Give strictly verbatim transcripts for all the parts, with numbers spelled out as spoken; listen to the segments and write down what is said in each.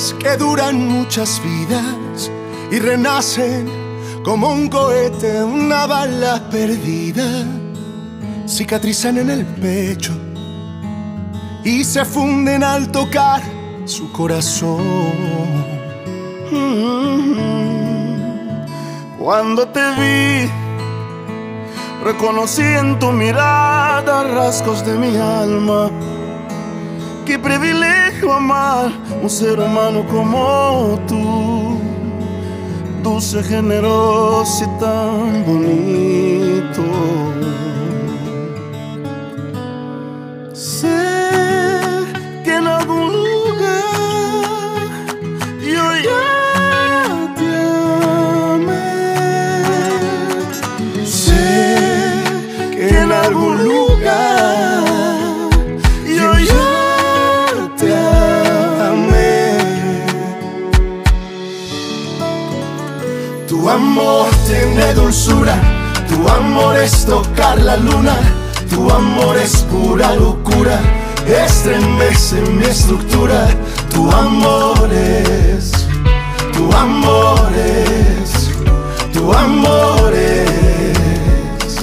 amores que duran muchas vidas y renacen como un cohete, una bala perdida. Cicatrizan en el pecho y se funden al tocar su corazón. Cuando te vi, reconocí en tu mirada rasgos de mi alma. Qué privilegio amar un ser humano como tú, dulce, generoso y tan bonito. Sé que en algún lugar yo ya te amé. Sé que en algún lugar yo ya te amé. Tu amor tiene dulzura, tu amor es tocar la luna, tu amor es pura locura, estremece mi estructura. Tu amor es, tu amor es, tu amor es.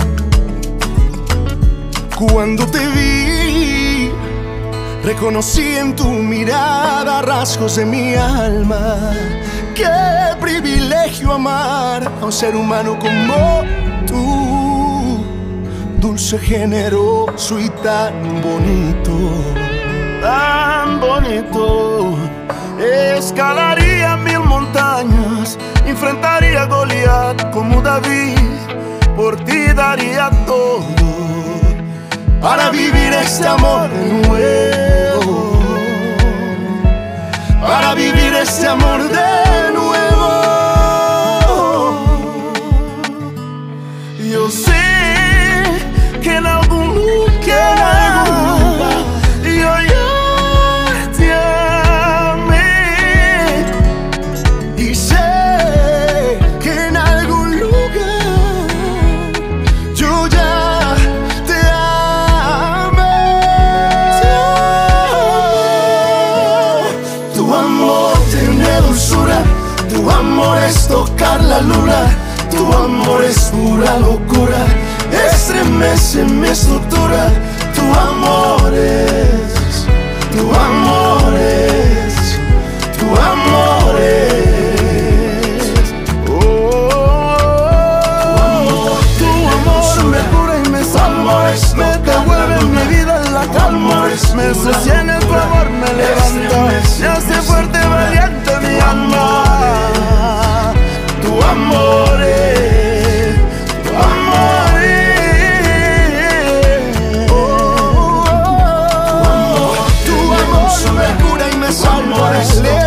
Cuando te vi, reconocí en tu mirada rasgos de mi alma. Qué privilegio amar a un ser humano como tú, dulce, generoso y tan bonito. Tan bonito. Escalaría mil montañas, enfrentaría a Goliat como David. Por ti daría todo para vivir este amor de nuevo, para vivir este amor de nuevo. Yo sé que en algún lugar yo ya te amé. Y sé que en algún lugar yo ya te amé. Tu amor tiene dulzura, tu amor es tocar la luna, tu amor es pura locura, estremece mi estructura. Tu amor es, tu amor es, tu amor es. Oh, tu amor me cura y me salva, me devuelve mi vida en la calma, me sostiene tu amor, me levanta, me hace fuerte, valiente mi alma. Tu amor es, tu amor es. Oh, tu amor me cura y me salva.